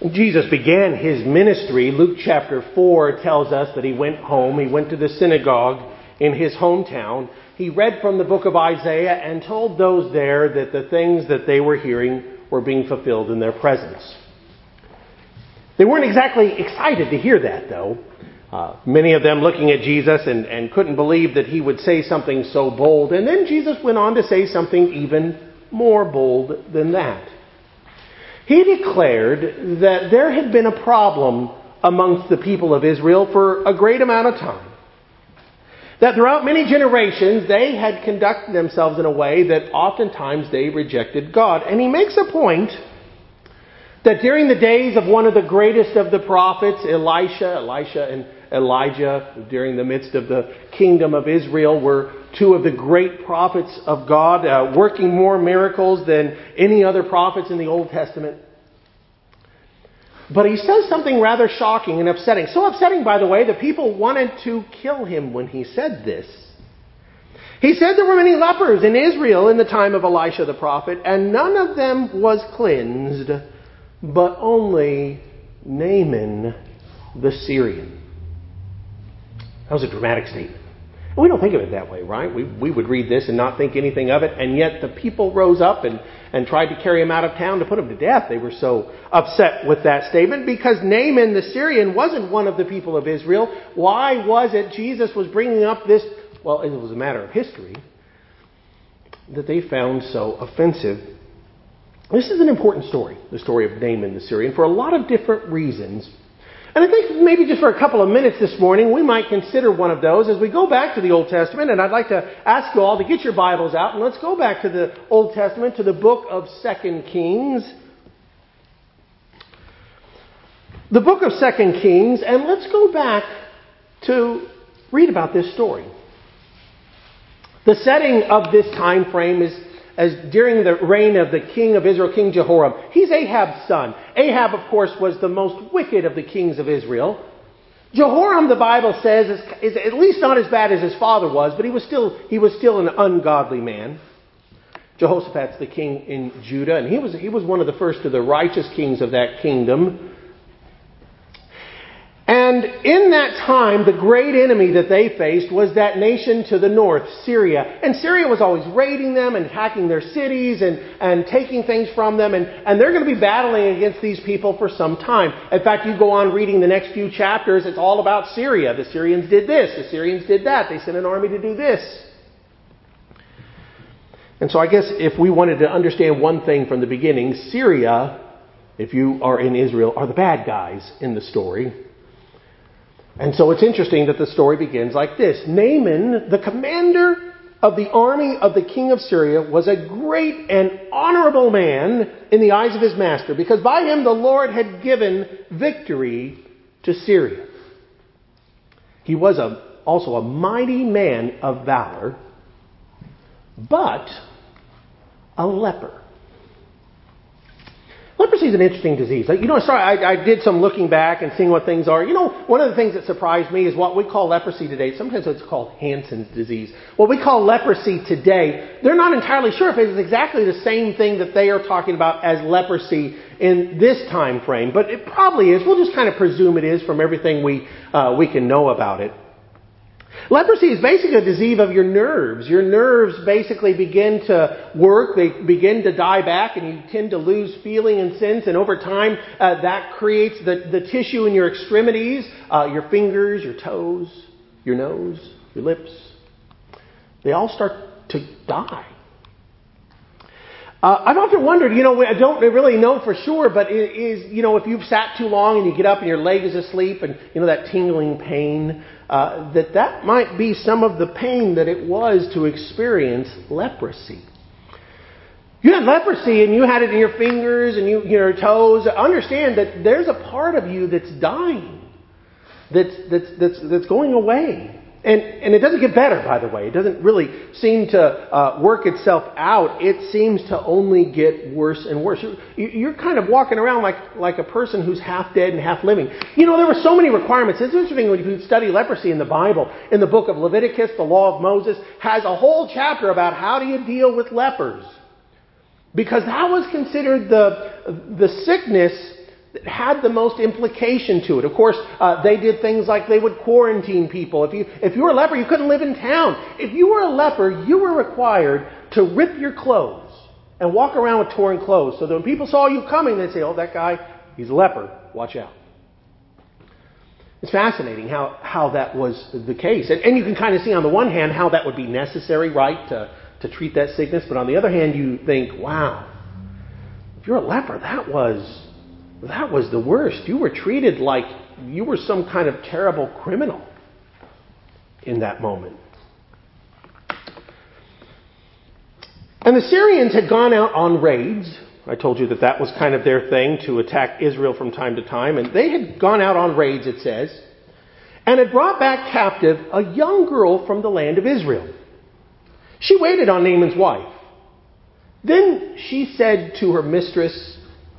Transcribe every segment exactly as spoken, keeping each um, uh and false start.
Jesus began his ministry. Luke chapter four tells us that he went home. He went to the synagogue in his hometown. He read from the book of Isaiah and told those there that the things that they were hearing were being fulfilled in their presence. They weren't exactly excited to hear that, though. Uh, many of them looking at Jesus and, and couldn't believe that he would say something so bold. And then Jesus went on to say something even more bold than that. He declared that there had been a problem amongst the people of Israel for a great amount of time. That throughout many generations, they had conducted themselves in a way that oftentimes they rejected God. And he makes a point that during the days of one of the greatest of the prophets, Elisha, Elisha and Elijah, during the midst of the kingdom of Israel, were two of the great prophets of God, uh, working more miracles than any other prophets in the Old Testament. But he says something rather shocking and upsetting. So upsetting, by the way, that people wanted to kill him when he said this. He said there were many lepers in Israel in the time of Elisha the prophet, and none of them was cleansed, but only Naaman the Syrian. That was a dramatic statement. We don't think of it that way, right? We we would read this and not think anything of it, and yet the people rose up and, and tried to carry him out of town to put him to death. They were so upset with that statement because Naaman the Syrian wasn't one of the people of Israel. Why was it Jesus was bringing up this, well, it was a matter of history, that they found so offensive? This is an important story, the story of Naaman the Syrian, for a lot of different reasons. And I think maybe just for a couple of minutes this morning, we might consider one of those as we go back to the Old Testament. And I'd like to ask you all to get your Bibles out and let's go back to the Old Testament, to the book of Second Kings. The book of Second Kings, and let's go back to read about this story. The setting of this time frame is as during the reign of the king of Israel, King Jehoram. He's Ahab's son. Ahab, of course, was the most wicked of the kings of Israel. Jehoram, the Bible says, is, is at least not as bad as his father was, but he was still he was still an ungodly man. Jehoshaphat's the king in Judah, and he was he was one of the first of the righteous kings of that kingdom. And in that time, the great enemy that they faced was that nation to the north, Syria. And Syria was always raiding them and attacking their cities and, and taking things from them. And, and they're going to be battling against these people for some time. In fact, you go on reading the next few chapters, it's all about Syria. The Syrians did this, the Syrians did that. They sent an army to do this. And so I guess if we wanted to understand one thing from the beginning, Syria, if you are in Israel, are the bad guys in the story. And so it's interesting that the story begins like this. Naaman, the commander of the army of the king of Syria, was a great and honorable man in the eyes of his master, because by him the Lord had given victory to Syria. He was a, also a mighty man of valor, but a leper. Leprosy is an interesting disease. You know, sorry, I, I did some looking back and seeing what things are. You know, one of the things that surprised me is what we call leprosy today. Sometimes it's called Hansen's disease. What we call leprosy today, they're not entirely sure if it's exactly the same thing that they are talking about as leprosy in this time frame. But it probably is. We'll just kind of presume it is from everything we uh, we can know about it. Leprosy is basically a disease of your nerves. Your nerves basically begin to work. They begin to die back and you tend to lose feeling and sense. And over time, uh, that creates the, the tissue in your extremities, uh, your fingers, your toes, your nose, your lips. They all start to die. Uh, I've often wondered, you know, I don't really know for sure, but it is, you know, if you've sat too long and you get up and your leg is asleep and, you know, that tingling pain, uh, that that might be some of the pain that it was to experience leprosy. You had leprosy and you had it in your fingers and you, your toes. Understand that there's a part of you that's dying, that's that's that's that's going away. And and it doesn't get better, by the way. It doesn't really seem to uh, work itself out. It seems to only get worse and worse. You're, you're kind of walking around like, like a person who's half dead and half living. You know, there were so many requirements. It's interesting when you study leprosy in the Bible. In the book of Leviticus, the law of Moses has a whole chapter about how do you deal with lepers. Because that was considered the, the sickness that had the most implication to it. Of course, uh, they did things like they would quarantine people. If you, if you were a leper, you couldn't live in town. If you were a leper, you were required to rip your clothes and walk around with torn clothes, so that when people saw you coming, they'd say, oh, that guy, he's a leper. Watch out. It's fascinating how, how that was the case. And, and you can kind of see on the one hand how that would be necessary, right, to, to treat that sickness. But on the other hand, you think, wow, if you're a leper, that was that was the worst. You were treated like you were some kind of terrible criminal in that moment. And the Syrians had gone out on raids. I told you that that was kind of their thing, to attack Israel from time to time. And they had gone out on raids, it says, and had brought back captive a young girl from the land of Israel. She waited on Naaman's wife. Then she said to her mistress,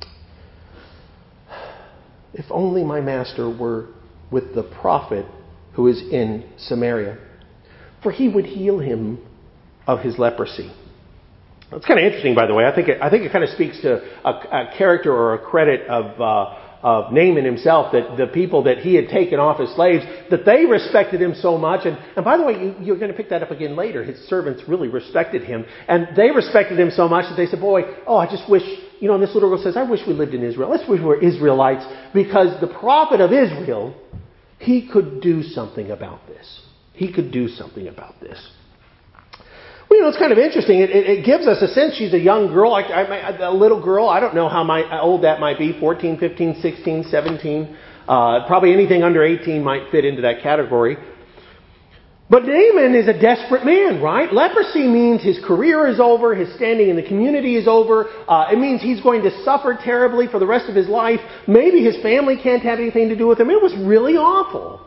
if only my master were with the prophet who is in Samaria, for he would heal him of his leprosy. It's kind of interesting, by the way. I think it, I think it kind of speaks to a, a character or a credit of, uh, of Naaman himself, that the people that he had taken off as slaves, that they respected him so much. And, and by the way, you, you're going to pick that up again later. His servants really respected him. And they respected him so much that they said, boy, oh, I just wish, you know, and this little girl says, I wish we lived in Israel. Let's wish we were Israelites, because the prophet of Israel, he could do something about this. He could do something about this. Well, you know, it's kind of interesting. It, it, it gives us a sense she's a young girl, like I, a little girl. I don't know how, my, how old that might be, fourteen, fifteen, sixteen, seventeen. Uh, probably anything under eighteen might fit into that category. But Naaman is a desperate man, right? Leprosy means his career is over, his standing in the community is over. Uh, it means he's going to suffer terribly for the rest of his life. Maybe his family can't have anything to do with him. It was really awful.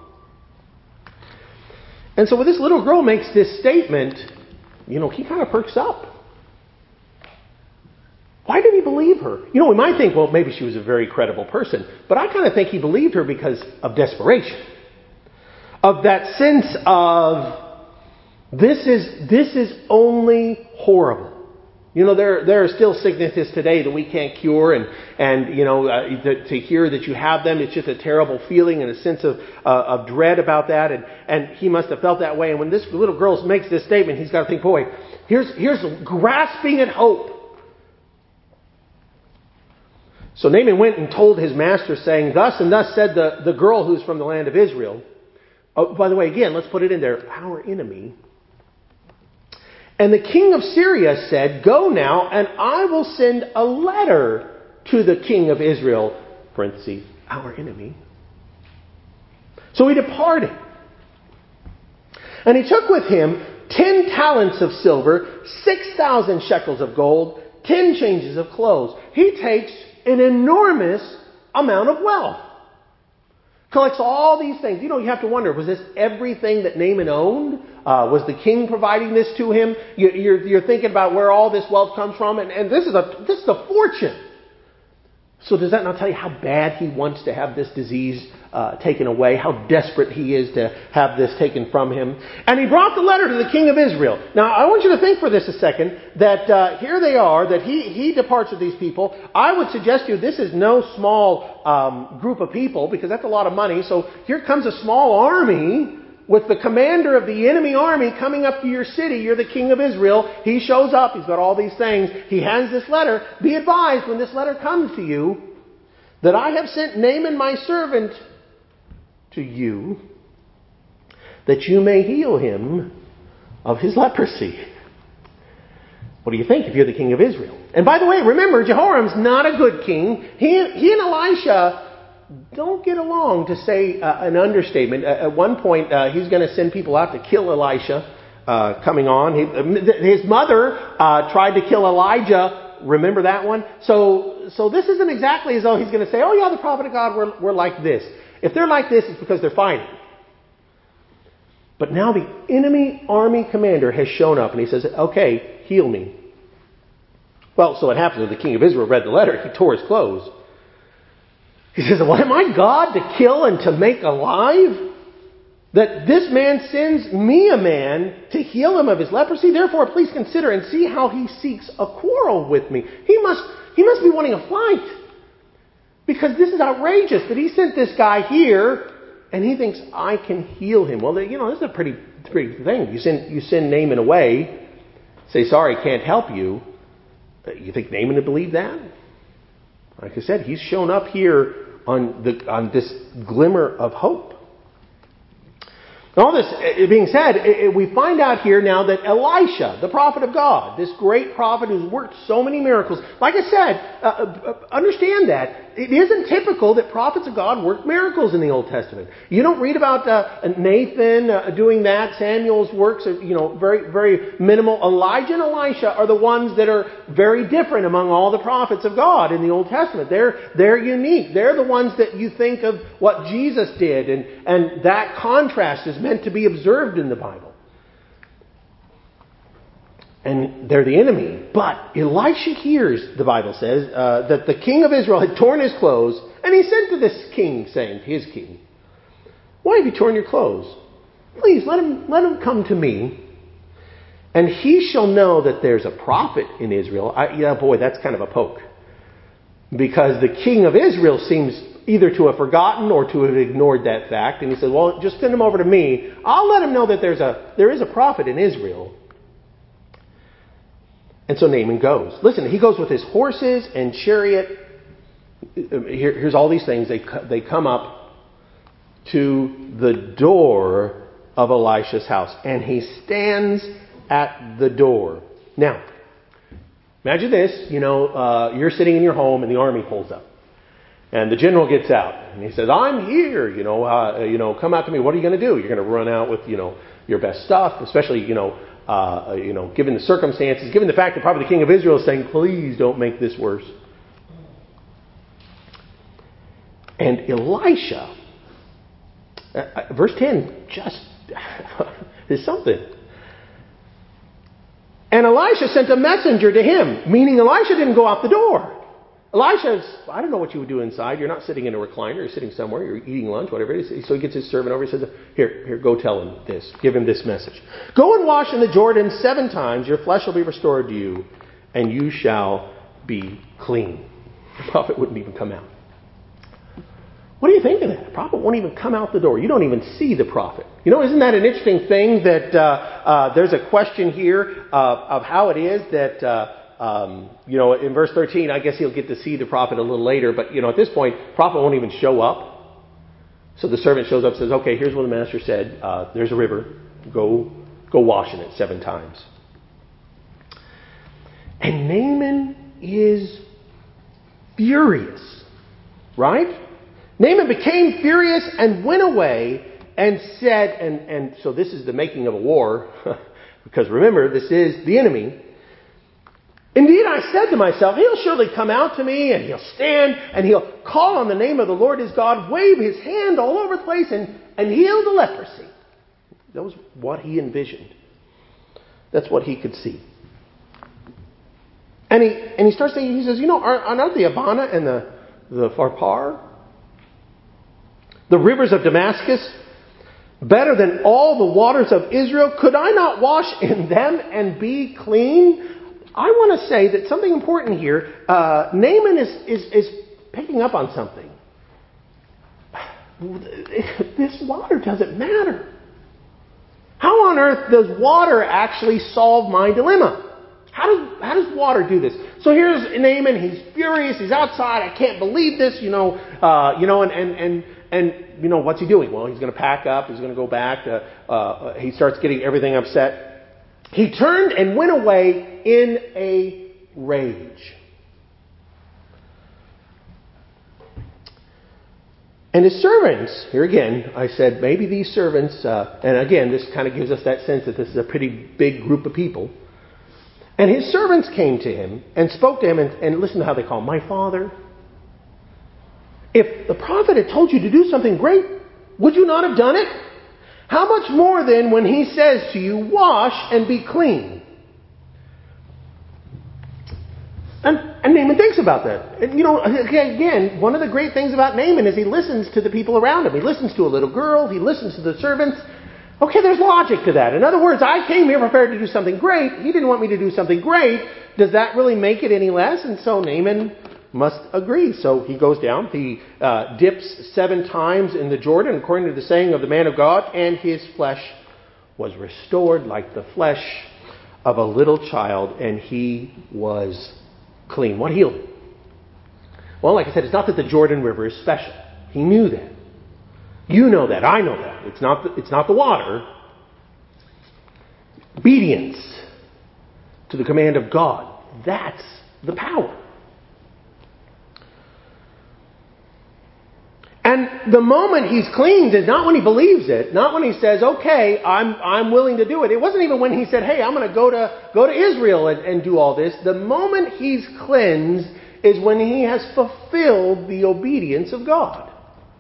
And so when this little girl makes this statement, you know, he kind of perks up. Why did he believe her? You know, we might think, well, maybe she was a very credible person. But I kind of think he believed her because of desperation. Of that sense of, this is this is only horrible. You know, there there are still sicknesses today that we can't cure. And, and you know, uh, to, to hear that you have them, it's just a terrible feeling and a sense of uh, of dread about that. And, and he must have felt that way. And when this little girl makes this statement, he's got to think, boy, here's here's grasping at hope. So Naaman went and told his master, saying, thus and thus said the, the girl who's from the land of Israel. Oh, by the way, again, let's put it in there, our enemy. And the king of Syria said, go now, and I will send a letter to the king of Israel, parentheses, our enemy. So he departed. And he took with him ten talents of silver, six thousand shekels of gold, ten changes of clothes. He takes an enormous amount of wealth. Collects all these things. You know, you have to wonder, was this everything that Naaman owned? Uh, was the king providing this to him? You, you're, you're thinking about where all this wealth comes from, and, and this is a this is a fortune. So does that not tell you how bad he wants to have this disease uh, taken away? How desperate he is to have this taken from him? And he brought the letter to the king of Israel. Now, I want you to think for this a second, that uh, here they are, that he, he departs with these people. I would suggest to you this is no small um, group of people, because that's a lot of money. So here comes a small army with the commander of the enemy army coming up to your city. You're the king of Israel. He shows up. He's got all these things. He hands this letter. Be advised, when this letter comes to you, that I have sent Naaman my servant to you, that you may heal him of his leprosy. What do you think if you're the king of Israel? And by the way, remember, Jehoram's not a good king. He, he and Elisha don't get along, to say uh, an understatement. Uh, at one point, uh, he's going to send people out to kill Elisha uh, coming on. He, his mother uh, tried to kill Elijah. Remember that one? So so this isn't exactly as though he's going to say, oh yeah, the prophet of God, we're, we're like this. If they're like this, it's because they're fighting. But now the enemy army commander has shown up, and he says, okay, heal me. Well, so it happens that the king of Israel read the letter. He tore his clothes. He says, well, am I God to kill and to make alive? That this man sends me a man to heal him of his leprosy? Therefore, please consider and see how he seeks a quarrel with me. He must, he must be wanting a fight. because this is outrageous that he sent this guy here and he thinks I can heal him. Well, you know, this is a pretty, pretty thing. You send, you send Naaman away, say, sorry, can't help you. You think Naaman would believe that? Like I said, he's shown up here on the on this glimmer of hope. All this being said, we find out here now that Elisha, the prophet of God, this great prophet who's worked so many miracles, like I said, uh, understand that it isn't typical that prophets of God work miracles in the Old Testament. You don't read about uh, Nathan uh, doing that. Samuel's works are, you know, very, very minimal. Elijah and Elisha are the ones that are very different among all the prophets of God in the Old Testament. They're they're unique. They're the ones that you think of what Jesus did, and and that contrast is meant to be observed in the Bible. And they're the enemy. But Elisha hears, the Bible says, uh, that the king of Israel had torn his clothes, and he said to this king, saying, his king, why have you torn your clothes? Please, let him, let him come to me, and he shall know that there's a prophet in Israel. I, yeah, boy, that's kind of a poke. Because the king of Israel seems either to have forgotten or to have ignored that fact. And he said, well, just send him over to me. I'll let him know that there's a there is a prophet in Israel. And so Naaman goes. Listen, he goes with his horses and chariot. Here, here's all these things. They, they come up to the door of Elisha's house. And he stands at the door. Now, imagine this. You know, uh, you're sitting in your home and the army pulls up. And the general gets out. And he says, I'm here. You know, uh, you know, come out to me. What are you going to do? You're going to run out with, you know, your best stuff. Especially, you know, Uh, you know, given the circumstances, given the fact that probably the king of Israel is saying, please don't make this worse. And Elisha, uh, verse ten, just is something. And Elisha sent a messenger to him, meaning Elisha didn't go out the door. Elisha's, I don't know what you would do inside. You're not sitting in a recliner. You're sitting somewhere. You're eating lunch, whatever it is. So he gets his servant over. He says, here, here, go tell him this. Give him this message. Go and wash in the Jordan seven times. Your flesh will be restored to you, and you shall be clean. The prophet wouldn't even come out. What do you think of that? The prophet won't even come out the door. You don't even see the prophet. You know, isn't that an interesting thing that uh, uh, there's a question here uh, of how it is that... Uh, Um, you know, in verse thirteen, I guess he'll get to see the prophet a little later. But, you know, at this point, the prophet won't even show up. So the servant shows up and says, okay, here's what the master said. Uh, there's a river. Go, go wash in it seven times. And Naaman is furious. Right? Naaman became furious and went away and said, and, and so this is the making of a war. Because remember, this is the enemy. Indeed, I said to myself, he'll surely come out to me, and he'll stand, and he'll call on the name of the Lord his God, wave his hand all over the place, and, and heal the leprosy. That was what he envisioned. That's what he could see. And he and he starts saying, he says, you know, are, are not the Abana and the, the Pharpar, the rivers of Damascus, better than all the waters of Israel? Could I not wash in them and be clean? I want to say that something important here, uh, Naaman is, is, is picking up on something. This water doesn't matter. How on earth does water actually solve my dilemma? How does, how does water do this? So here's Naaman, he's furious, he's outside, I can't believe this, you know, uh, you know, and, and, and, and, you know, what's he doing? Well, he's going to pack up, he's going to go back, uh, uh, he starts getting everything upset. He turned and went away in a rage. And his servants, here again, I said, maybe these servants, uh, and again, this kind of gives us that sense that this is a pretty big group of people. And his servants came to him and spoke to him, and, and listen to how they call him, my father. If the prophet had told you to do something great, would you not have done it? How much more then when he says to you, wash and be clean? And, and Naaman thinks about that. And, you know, again, one of the great things about Naaman is he listens to the people around him. He listens to a little girl. He listens to the servants. Okay, there's logic to that. In other words, I came here prepared to do something great. He didn't want me to do something great. Does that really make it any less? And so Naaman must agree. So he goes down. He uh, dips seven times in the Jordan, according to the saying of the man of God, and his flesh was restored like the flesh of a little child, and he was clean. What healed him? Well, like I said, it's not that the Jordan River is special. He knew that. You know that. I know that. It's not the, it's not the water. Obedience to the command of God. That's the power. And the moment he's cleansed is not when he believes it, not when he says, okay, I'm I'm willing to do it. It wasn't even when he said, hey, I'm going to go to go to Israel and, and do all this. The moment he's cleansed is when he has fulfilled the obedience of God.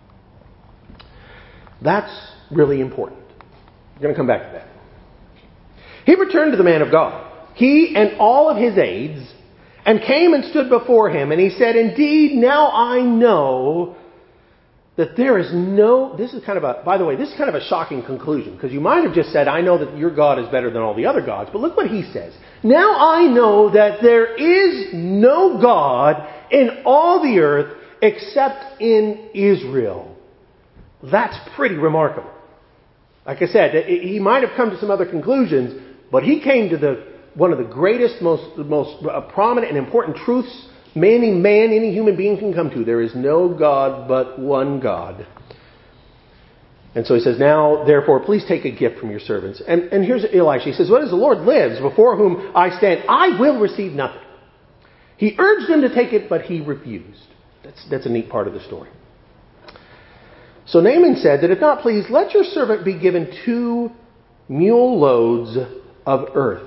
That's really important. We're going to come back to that. He returned to the man of God, he and all of his aides, and came and stood before him. And he said, indeed, now I know that there is no... This is kind of a... By the way, this is kind of a shocking conclusion, because you might have just said, I know that your God is better than all the other gods. But look what he says. Now I know that there is no God in all the earth except in Israel. That's pretty remarkable. Like I said, he might have come to some other conclusions, but he came to the one of the greatest, most, most prominent and important truths any man, any human being can come to. There is no God but one God. And so he says, now, therefore, please take a gift from your servants. And, and here's Elisha. He says, well, as the Lord lives, before whom I stand, I will receive nothing. He urged him to take it, but he refused. That's, that's a neat part of the story. So Naaman said that if not, please, let your servant be given two mule loads of earth.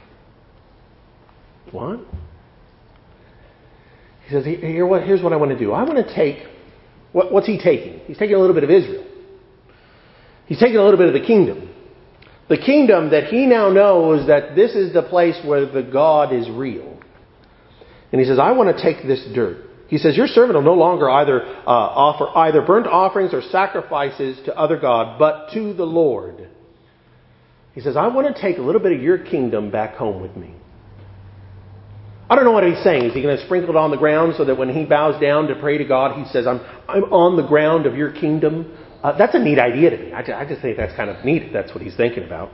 What? He says, Here, what, here's what I want to do. I want to take... What, what's he taking? He's taking a little bit of Israel. He's taking a little bit of the kingdom. The kingdom that he now knows that this is the place where the God is real. And he says, I want to take this dirt. He says, your servant will no longer either uh, offer either burnt offerings or sacrifices to other gods, but to the Lord. He says, I want to take a little bit of your kingdom back home with me. I don't know what he's saying. Is he going to sprinkle it on the ground so that when he bows down to pray to God, he says, I'm I'm on the ground of your kingdom? Uh, that's a neat idea to me. I, I just think that's kind of neat if that's what he's thinking about.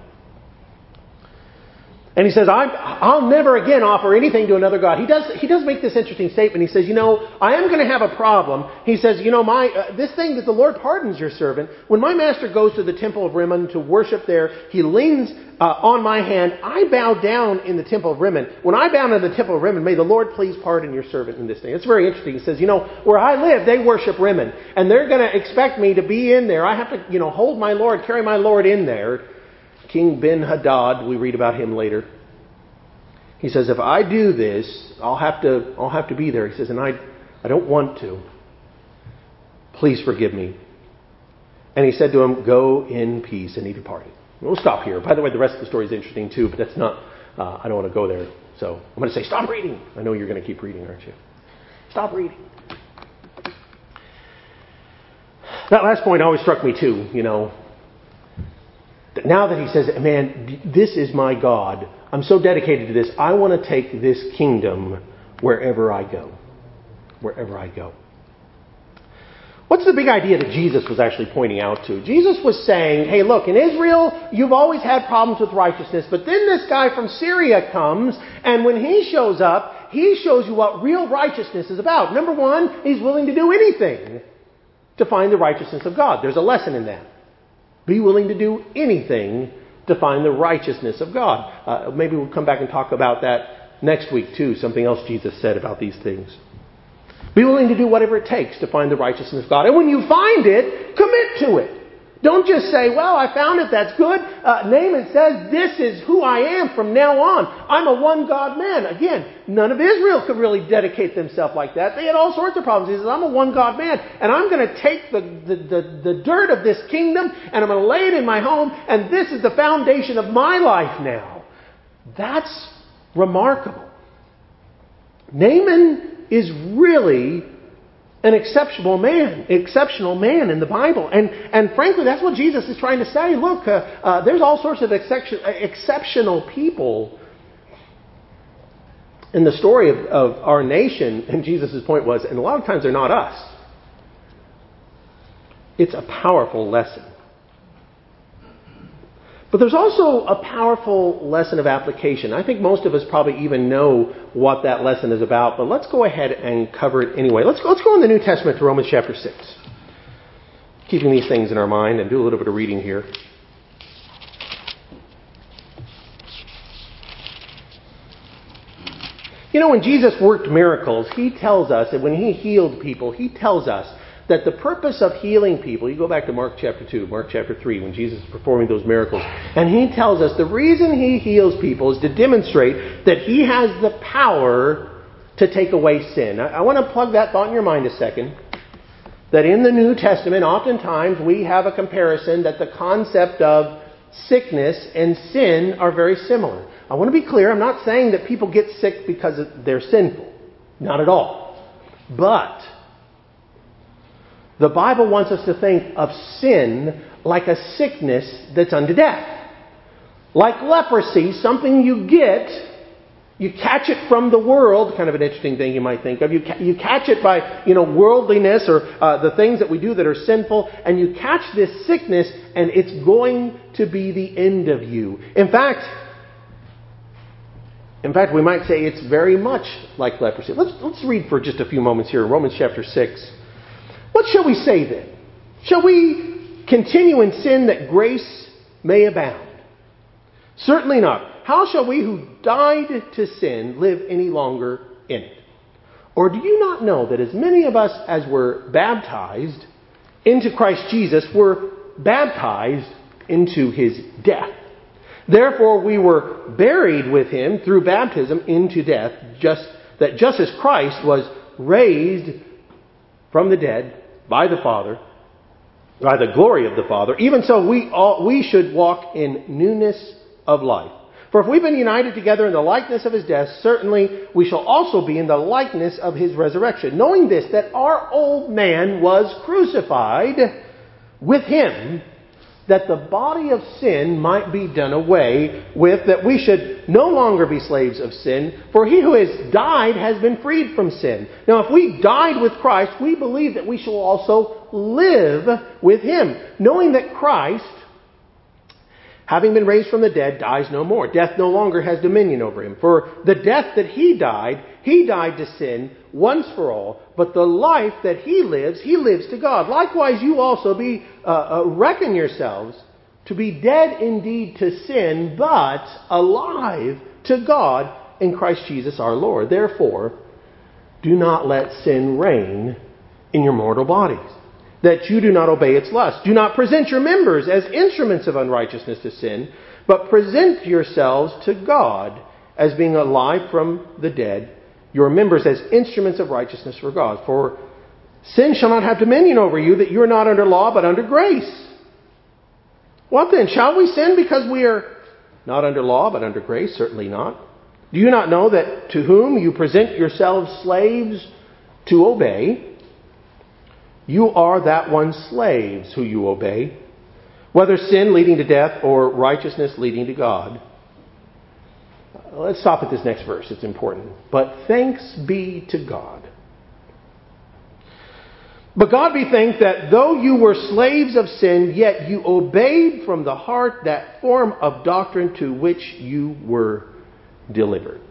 And he says, I'm, I'll never again offer anything to another God. He does he does make this interesting statement. He says, you know, I am going to have a problem. He says, you know, my uh, this thing that the Lord pardons your servant. When my master goes to the temple of Rimmon to worship there, he leans uh, on my hand. I bow down in the temple of Rimmon. When I bow in the temple of Rimmon, may the Lord please pardon your servant in this thing. It's very interesting. He says, you know, where I live, they worship Rimmon. And they're going to expect me to be in there. I have to, you know, hold my Lord, carry my Lord in there. King Ben-Hadad, we read about him later. He says, if I do this, I'll have to I'll have to be there. He says, and I I don't want to. Please forgive me. And he said to him, go in peace, and he departed. We'll stop here. By the way, the rest of the story is interesting too, but that's not, uh, I don't want to go there. So I'm going to say, stop reading. I know you're going to keep reading, aren't you? Stop reading. That last point always struck me too, you know. Now that he says, man, this is my God. I'm so dedicated to this. I want to take this kingdom wherever I go. Wherever I go. What's the big idea that Jesus was actually pointing out to? Jesus was saying, hey, look, in Israel, you've always had problems with righteousness, but then this guy from Syria comes, and when he shows up, he shows you what real righteousness is about. Number one, he's willing to do anything to find the righteousness of God. There's a lesson in that. Be willing to do anything to find the righteousness of God. Uh, maybe we'll come back and talk about that next week too. Something else Jesus said about these things. Be willing to do whatever it takes to find the righteousness of God. And when you find it, commit to it. Don't just say, well, I found it, that's good. Uh, Naaman says, this is who I am from now on. I'm a one-God man. Again, none of Israel could really dedicate themselves like that. They had all sorts of problems. He says, I'm a one-God man, and I'm going to take the, the, the, the dirt of this kingdom, and I'm going to lay it in my home, and this is the foundation of my life now. That's remarkable. Naaman is really an exceptional man, exceptional man in the Bible. And and frankly, that's what Jesus is trying to say. Look, uh, uh, there's all sorts of exception, exceptional people. in the story of, of our nation, and Jesus' point was, and a lot of times they're not us, it's a powerful lesson. But there's also a powerful lesson of application. I think most of us probably even know what that lesson is about, but let's go ahead and cover it anyway. Let's go, let's go in the New Testament to Romans chapter six. Keeping these things in our mind and do a little bit of reading here. You know, when Jesus worked miracles, he tells us that when he healed people, he tells us that the purpose of healing people, you go back to Mark chapter two, Mark chapter three, when Jesus is performing those miracles, and he tells us the reason he heals people is to demonstrate that he has the power to take away sin. I, I want to plug that thought in your mind a second. That in the New Testament, oftentimes we have a comparison that the concept of sickness and sin are very similar. I want to be clear, I'm not saying that people get sick because they're sinful. Not at all. But the Bible wants us to think of sin like a sickness that's unto death. Like leprosy, something you get, you catch it from the world, kind of an interesting thing you might think of. You, ca- you catch it by, you know, worldliness or uh, the things that we do that are sinful, and you catch this sickness, and it's going to be the end of you. In fact, in fact, we might say it's very much like leprosy. Let's, let's read for just a few moments here in Romans chapter six. What shall we say then? Shall we continue in sin that grace may abound? Certainly not. How shall we who died to sin live any longer in it? Or do you not know that as many of us as were baptized into Christ Jesus were baptized into his death? Therefore we were buried with him through baptism into death, just that just as Christ was raised from the dead by the Father, by the glory of the Father, even so we all, we should walk in newness of life. For if we've been united together in the likeness of his death, certainly we shall also be in the likeness of his resurrection. Knowing this, that our old man was crucified with him, that the body of sin might be done away with, that we should no longer be slaves of sin. For he who has died has been freed from sin. Now if we died with Christ, we believe that we shall also live with him, knowing that Christ, having been raised from the dead, dies no more. Death no longer has dominion over him. For the death that he died, he died to sin once for all. But the life that he lives, he lives to God. Likewise, you also be uh, uh, reckon yourselves to be dead indeed to sin, but alive to God in Christ Jesus our Lord. Therefore, do not let sin reign in your mortal bodies, that you do not obey its lust. Do not present your members as instruments of unrighteousness to sin, but present yourselves to God as being alive from the dead, your members as instruments of righteousness for God. For sin shall not have dominion over you, that you are not under law, but under grace. What then? Shall we sin because we are not under law, but under grace? Certainly not. Do you not know that to whom you present yourselves slaves to obey, you are that one's slaves who you obey, whether sin leading to death or righteousness leading to God? Let's stop at this next verse. It's important. But thanks be to God. But God be thanked that though you were slaves of sin, yet you obeyed from the heart that form of doctrine to which you were delivered.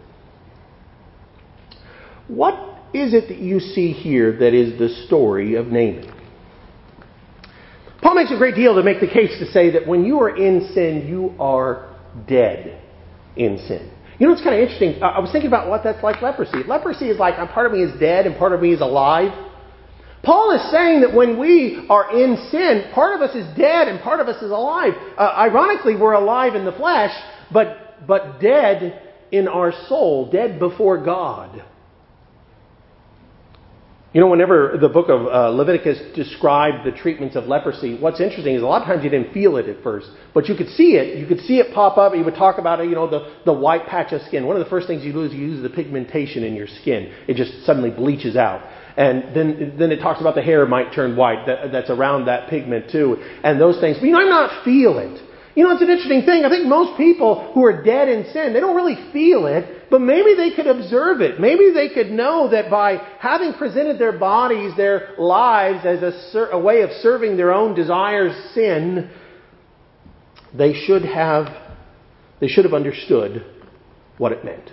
What is it that you see here that is the story of Naaman? Paul makes a great deal to make the case to say that when you are in sin, you are dead in sin. You know, it's kind of interesting. I was thinking about what that's like leprosy. Leprosy is like, part of me is dead and part of me is alive. Paul is saying that when we are in sin, part of us is dead and part of us is alive. Uh, ironically, we're alive in the flesh, but but dead in our soul, dead before God. You know, whenever the book of uh, Leviticus described the treatments of leprosy, what's interesting is a lot of times you didn't feel it at first, but you could see it. You could see it pop up. You would talk about it, you know, the, the white patch of skin. One of the first things you do is you use the pigmentation in your skin. It just suddenly bleaches out. And then then it talks about the hair might turn white. That, that's around that pigment too. And those things. But you might not feel it. You know, it's an interesting thing. I think most people who are dead in sin, they don't really feel it. but maybe they could observe it. Maybe they could know that by having presented their bodies, their lives as a, ser- a way of serving their own desires, sin, they should have they should have understood what it meant.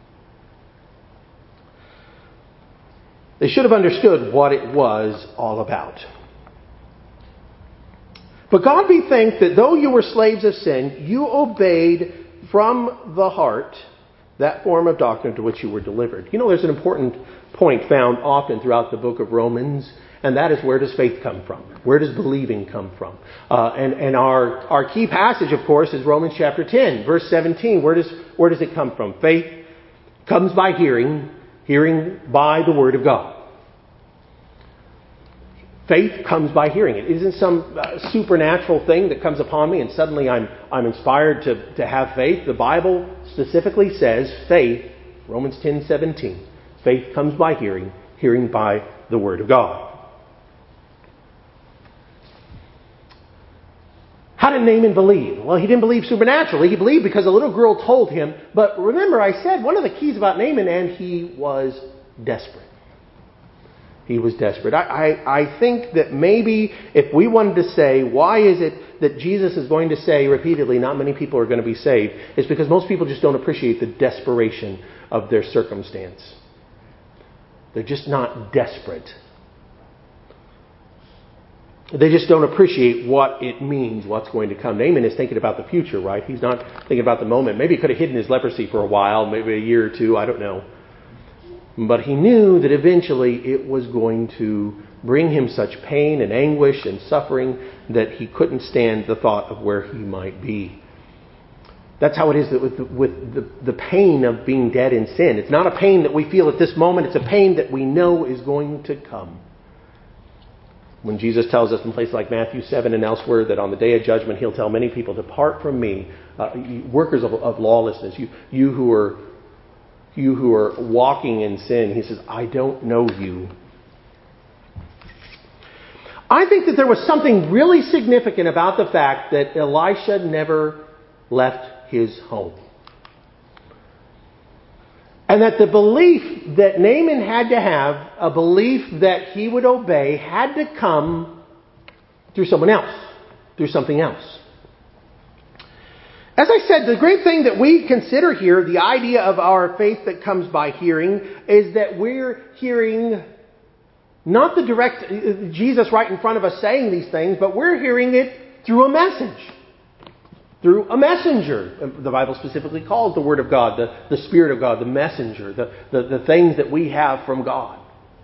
They should have understood what it was all about. But God be thanked that though you were slaves of sin, you obeyed from the heart that form of doctrine to which you were delivered. You know, there's an important point found often throughout the book of Romans, and that is, where does faith come from? Where does believing come from? Uh, and and our, our key passage, of course, is Romans chapter ten, verse seventeen. Where does, where does it come from? Faith comes by hearing, hearing by the Word of God. Faith comes by hearing. It isn't some uh, supernatural thing that comes upon me and suddenly I'm I'm inspired to, to have faith. The Bible specifically says faith, Romans ten seventeen, faith comes by hearing, hearing by the Word of God. How did Naaman believe? Well, he didn't believe supernaturally. He believed because a little girl told him. But remember, I said one of the keys about Naaman, and he was desperate. He was desperate. I, I, I think that maybe if we wanted to say, why is it that Jesus is going to say repeatedly, not many people are going to be saved, it's because most people just don't appreciate the desperation of their circumstance. They're just not desperate. They just don't appreciate what it means, what's going to come. Naaman is thinking about the future, right? He's not thinking about the moment. Maybe he could have hidden his leprosy for a while, maybe a year or two, I don't know. But he knew that eventually it was going to bring him such pain and anguish and suffering that he couldn't stand the thought of where he might be. That's how it is with the, with the, the pain of being dead in sin. It's not a pain that we feel at this moment. It's a pain that we know is going to come. When Jesus tells us in places like Matthew seven and elsewhere that on the day of judgment He'll tell many people, depart from me, uh, workers of, of lawlessness, you, you who are You who are walking in sin. He says, I don't know you. I think that there was something really significant about the fact that Elisha never left his home. And that the belief that Naaman had to have, a belief that he would obey, had to come through someone else, through something else. As I said, the great thing that we consider here, the idea of our faith that comes by hearing, is that we're hearing not the direct Jesus right in front of us saying these things, but we're hearing it through a message, through a messenger. The Bible specifically calls the Word of God, the, the Spirit of God, the messenger, the, the, the things that we have from God.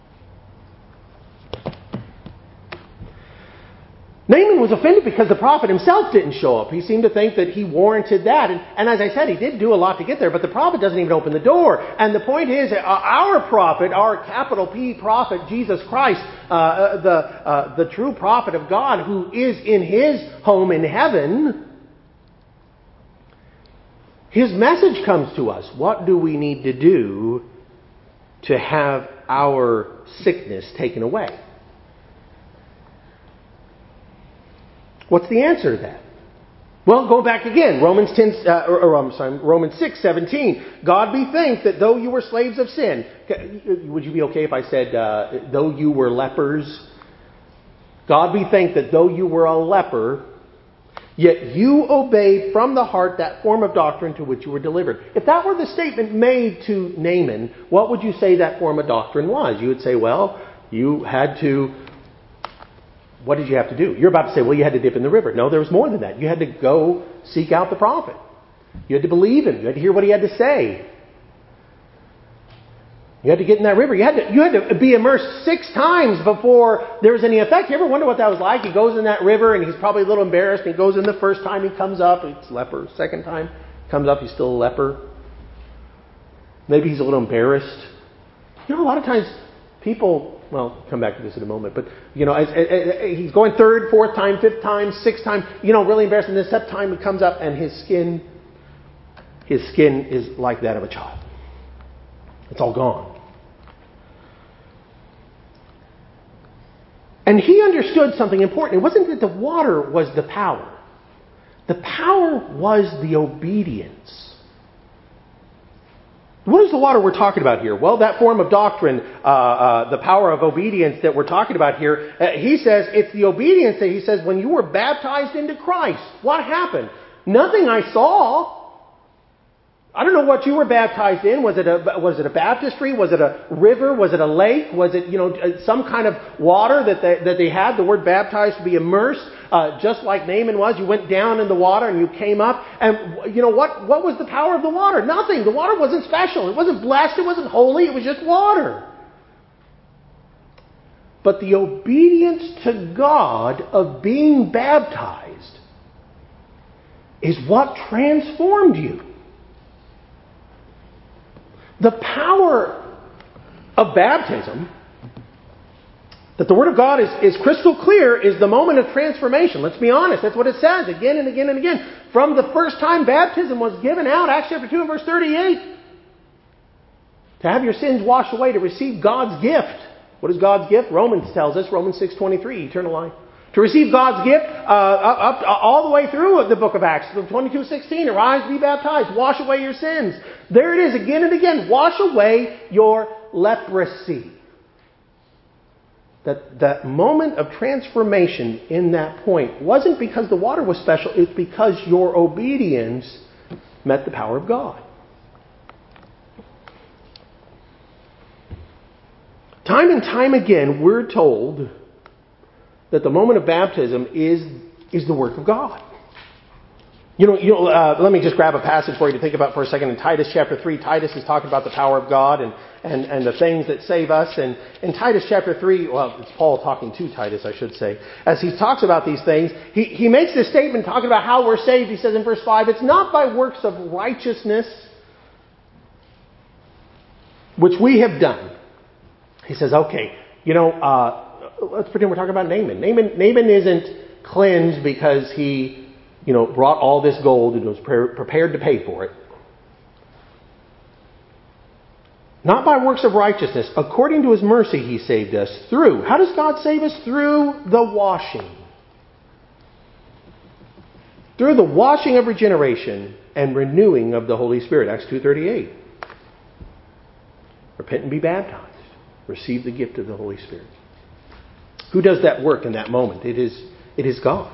Naaman was offended because the prophet himself didn't show up. He seemed to think that he warranted that. And, and as I said, he did do a lot to get there, but the prophet doesn't even open the door. And the point is, our prophet, our capital P prophet, Jesus Christ, uh, the, uh, the true prophet of God who is in His home in heaven, His message comes to us. What do we need to do to have our sickness taken away? What's the answer to that? Well, go back again. Romans ten, uh, or, or I'm sorry, Romans six seventeen. God be thanked that though you were slaves of sin, would you be okay if I said uh, though you were lepers? God be thanked that though you were a leper, yet you obeyed from the heart that form of doctrine to which you were delivered. If that were the statement made to Naaman, what would you say that form of doctrine was? You would say, well, you had to. What did you have to do? You're about to say, well, you had to dip in the river. No, there was more than that. You had to go seek out the prophet. You had to believe him. You had to hear what he had to say. You had to get in that river. You had to, you had to be immersed six times before there was any effect. You ever wonder what that was like? He goes in that river and he's probably a little embarrassed. He goes in the first time he comes up, it's leper. Second time comes up, he's still a leper. Maybe he's a little embarrassed. You know, a lot of times people... Well, I'll come back to this in a moment. But, you know, as, as, as he's going third, fourth time, fifth time, sixth time, you know, really embarrassed. And the seventh time he comes up and his skin, his skin is like that of a child. It's all gone. And he understood something important. It wasn't that the water was the power. The power was the obedience. What is the water we're talking about here? Well, that form of doctrine, uh, uh, the power of obedience that we're talking about here, uh, he says it's the obedience that he says when you were baptized into Christ. What happened? Nothing I saw. I don't know what you were baptized in. Was it a was it a baptistry? Was it a river? Was it a lake? Was it, you know, some kind of water that they, that they had? The word baptized to be immersed, uh, just like Naaman was. You went down in the water and you came up. And you know what? What was the power of the water? Nothing. The water wasn't special. It wasn't blessed. It wasn't holy. It was just water. But the obedience to God of being baptized is what transformed you. The power of baptism, that the Word of God is, is crystal clear, is the moment of transformation. Let's be honest. That's what it says again and again and again. From the first time baptism was given out, Acts chapter two and verse thirty-eight, to have your sins washed away, to receive God's gift. What is God's gift? Romans tells us, Romans six twenty-three, eternal life. To receive God's gift, uh, up, up all the way through the book of Acts, twenty-two sixteen, arise, be baptized, wash away your sins. There it is again and again, wash away your leprosy. That, that moment of transformation in that point wasn't because the water was special, it's because your obedience met the power of God. Time and time again, we're told that the moment of baptism is, is the work of God. You know, you know uh, let me just grab a passage for you to think about for a second. In Titus chapter three, Titus is talking about the power of God and, and, and the things that save us. And in Titus chapter three, well, it's Paul talking to Titus, I should say. As he talks about these things, he, he makes this statement talking about how we're saved. He says in verse five, it's not by works of righteousness which we have done. He says, okay, you know, uh, let's pretend we're talking about Naaman. Naaman. Naaman isn't cleansed because he, you know, brought all this gold and was pre- prepared to pay for it. Not by works of righteousness. According to His mercy, He saved us through. How does God save us? Through the washing. Through the washing of regeneration and renewing of the Holy Spirit. Acts two thirty-eight. Repent and be baptized. Receive the gift of the Holy Spirit. Who does that work in that moment? It is, it is God.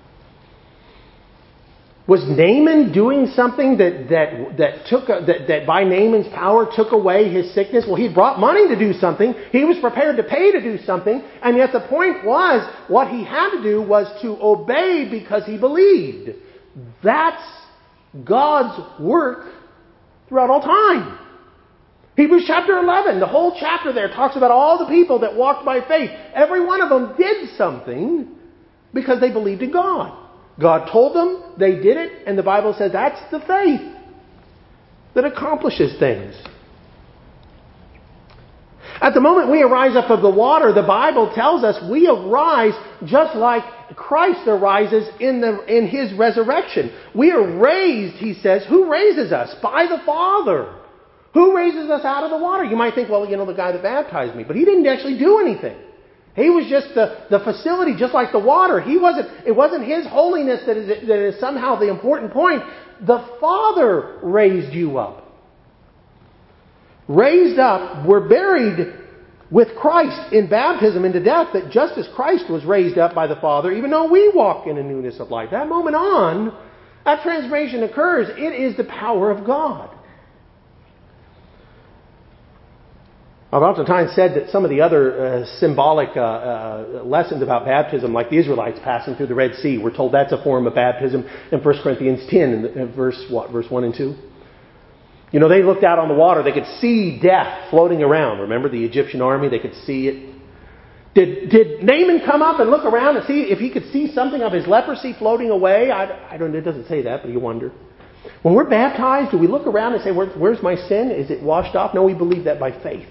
Was Naaman doing something that that that took a, that, that by Naaman's power took away his sickness? Well, he brought money to do something. He was prepared to pay to do something. And yet the point was, what he had to do was to obey because he believed. That's God's work throughout all time. Hebrews chapter eleven, the whole chapter there talks about all the people that walked by faith. Every one of them did something because they believed in God. God told them, they did it, and the Bible says that's the faith that accomplishes things. At the moment we arise up of the water, the Bible tells us we arise just like Christ arises in the in His resurrection. We are raised, He says. Who raises us? By the Father. Who raises us out of the water? You might think, well, you know, the guy that baptized me. But He didn't actually do anything. He was just the, the facility, just like the water. He wasn't. It wasn't His holiness that is, that is somehow the important point. The Father raised you up. Raised up, we're buried with Christ in baptism into death, that just as Christ was raised up by the Father, even though we walk in a newness of life, that moment on, that transformation occurs. It is the power of God. I've oftentimes said that some of the other uh, symbolic uh, uh, lessons about baptism, like the Israelites passing through the Red Sea, we're told that's a form of baptism in First Corinthians ten, in, the, in verse what, verse one and two. You know, they looked out on the water, they could see death floating around. Remember the Egyptian army? They could see it. Did, did Naaman come up and look around and see if he could see something of his leprosy floating away? I, I don't. It doesn't say that, but you wonder. When we're baptized, do we look around and say, Where, where's my sin? Is it washed off? No, we believe that by faith.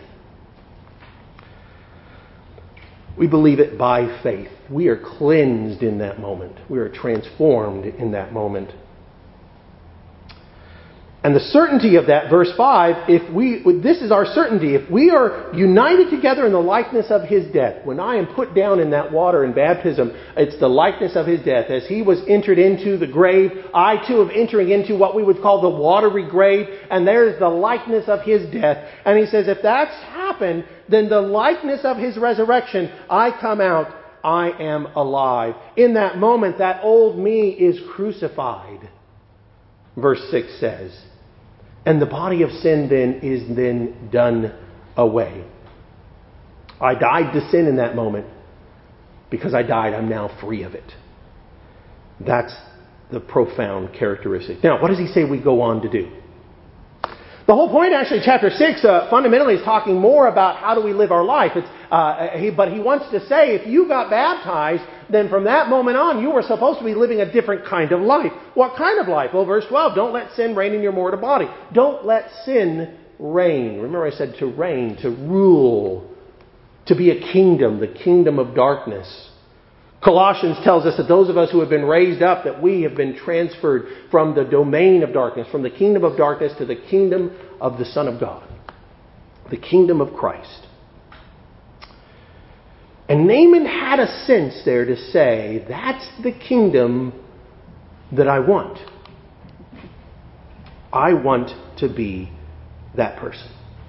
We believe it by faith. We are cleansed in that moment. We are transformed in that moment. And the certainty of that, verse five, if we, this is our certainty. If we are united together in the likeness of His death, when I am put down in that water in baptism, it's the likeness of His death. As He was entered into the grave, I too am entering into what we would call the watery grave, and there's the likeness of His death. And he says, if that's happened, then the likeness of His resurrection, I come out, I am alive. In that moment, that old me is crucified. Verse six says, and the body of sin then is then done away. I died to sin in that moment. Because I died, I'm now free of it. That's the profound characteristic. Now, what does he say we go on to do? The whole point, actually, chapter six, uh, fundamentally is talking more about how do we live our life. It's, uh, he, but he wants to say, if you got baptized, then from that moment on, you were supposed to be living a different kind of life. What kind of life? Well, verse twelve, don't let sin reign in your mortal body. Don't let sin reign. Remember I said to reign, to rule, to be a kingdom, the kingdom of darkness. Colossians tells us that those of us who have been raised up, that we have been transferred from the domain of darkness, from the kingdom of darkness to the kingdom of the Son of God, the kingdom of Christ. And Naaman had a sense there to say, that's the kingdom that I want. I want to be that person.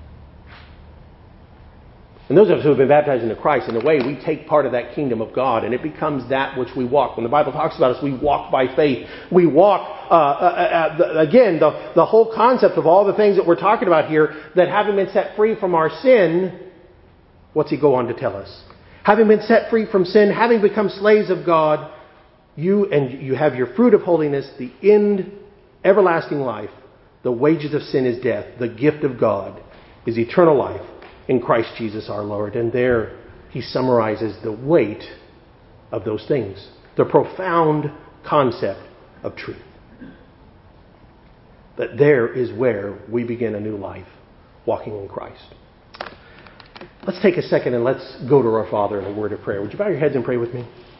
And those of us who have been baptized into Christ, in a way, we take part of that kingdom of God, and it becomes that which we walk. When the Bible talks about us, we walk by faith. We walk, uh, uh, uh, again, the, the whole concept of all the things that we're talking about here, that having been set free from our sin, what's he go on to tell us? Having been set free from sin, having become slaves of God, you and you have your fruit of holiness, the end, everlasting life. The wages of sin is death. The gift of God is eternal life in Christ Jesus our Lord. And there he summarizes the weight of those things. The profound concept of truth. That there is where we begin a new life, walking in Christ. Let's take a second and let's go to our Father in a word of prayer. Would you bow your heads and pray with me?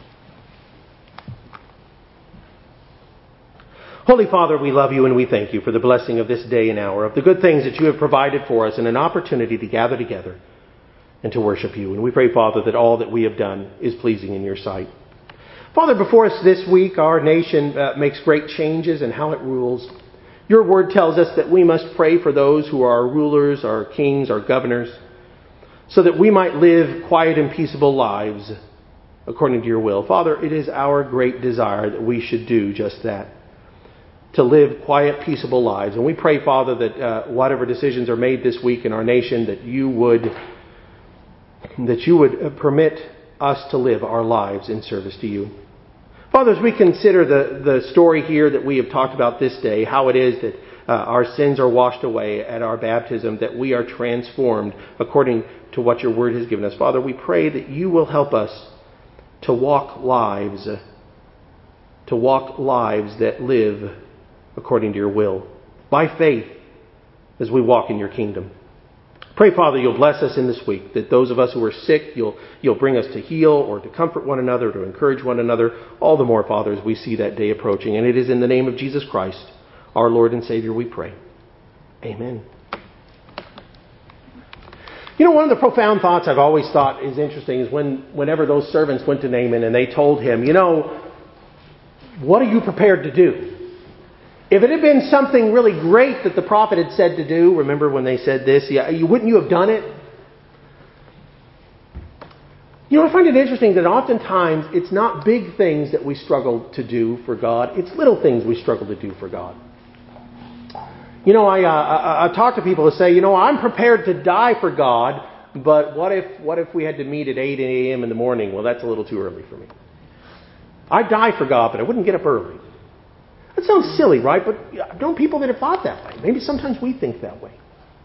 Holy Father, we love you and we thank you for the blessing of this day and hour, of the good things that you have provided for us, and an opportunity to gather together and to worship you. And we pray, Father, that all that we have done is pleasing in your sight. Father, before us this week, our nation uh, makes great changes in how it rules. Your word tells us that we must pray for those who are our rulers, our kings, our governors, so that we might live quiet and peaceable lives according to your will. Father, it is our great desire that we should do just that. To live quiet, peaceable lives. And we pray, Father, that uh, whatever decisions are made this week in our nation, that you would that you would permit us to live our lives in service to you. Father, as we consider the, the story here that we have talked about this day, how it is that uh, our sins are washed away at our baptism, that we are transformed according to what your word has given us. Father, we pray that you will help us to walk lives, to walk lives that live according to your will, by faith, as we walk in your kingdom. Pray, Father, you'll bless us in this week, that those of us who are sick, you'll you'll bring us to heal or to comfort one another, to encourage one another, all the more, Father, as we see that day approaching. And it is in the name of Jesus Christ, our Lord and Savior, we pray. Amen. You know, one of the profound thoughts I've always thought is interesting is when whenever those servants went to Naaman and they told him, you know, what are you prepared to do? If it had been something really great that the prophet had said to do, remember when they said this, yeah, you, wouldn't you have done it? You know, I find it interesting that oftentimes it's not big things that we struggle to do for God. It's little things we struggle to do for God. You know, I, uh, I, I talk to people who say, you know, I'm prepared to die for God, but what if what if we had to meet at eight a.m. in the morning? Well, that's a little too early for me. I'd die for God, but I wouldn't get up early. That sounds silly, right? But don't people that have thought that way? Maybe sometimes we think that way.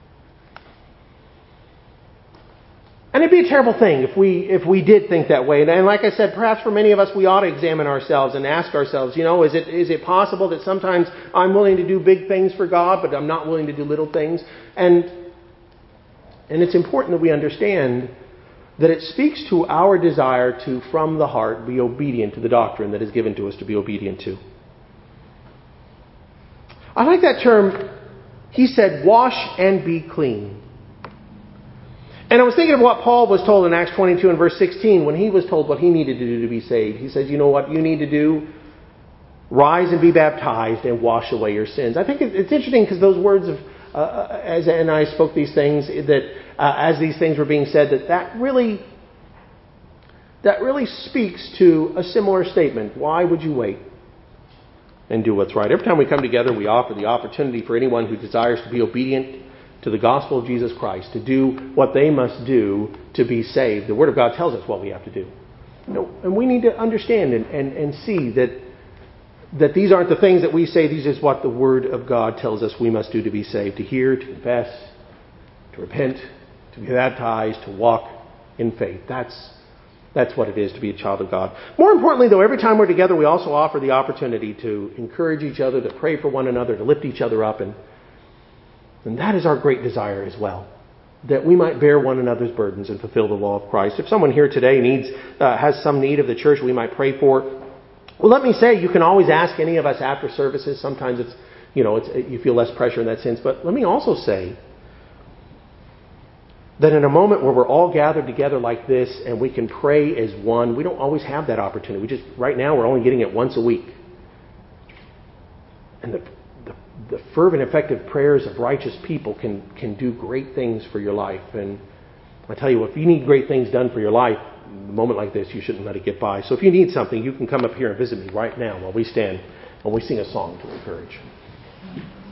And it'd be a terrible thing if we if we did think that way. And like I said, perhaps for many of us, we ought to examine ourselves and ask ourselves, you know, is it is it possible that sometimes I'm willing to do big things for God, but I'm not willing to do little things? And and it's important that we understand that it speaks to our desire to, from the heart, be obedient to the doctrine that is given to us to be obedient to. I like that term He said, wash and be clean. And I was thinking of what Paul was told in Acts twenty-two and verse sixteen when he was told what he needed to do to be saved. He says, you know what you need to do? Rise and be baptized and wash away your sins. I think it's interesting because those words of, uh, as and I spoke these things, that uh, as these things were being said, that that really, that really speaks to a similar statement. Why would you wait and do what's right? Every time we come together, we offer the opportunity for anyone who desires to be obedient to the gospel of Jesus Christ, to do what they must do to be saved. The Word of God tells us what we have to do. You know, and we need to understand and, and, and see that, that these aren't the things that we say. These is what the Word of God tells us we must do to be saved. To hear, to confess, to repent, to be baptized, to walk in faith. That's, that's what it is to be a child of God. More importantly, though, every time we're together, we also offer the opportunity to encourage each other, to pray for one another, to lift each other up. And And that is our great desire as well, that we might bear one another's burdens and fulfill the law of Christ. If someone here today needs, uh, has some need of the church we might pray for, well, let me say, you can always ask any of us after services. Sometimes it's, you know, it's, you feel less pressure in that sense. But let me also say that in a moment where we're all gathered together like this and we can pray as one, we don't always have that opportunity. We just, right now, we're only getting it once a week. And the The fervent, effective prayers of righteous people can, can do great things for your life. And I tell you, if you need great things done for your life, a moment like this, you shouldn't let it get by. So if you need something, you can come up here and visit me right now while we stand and we sing a song to encourage.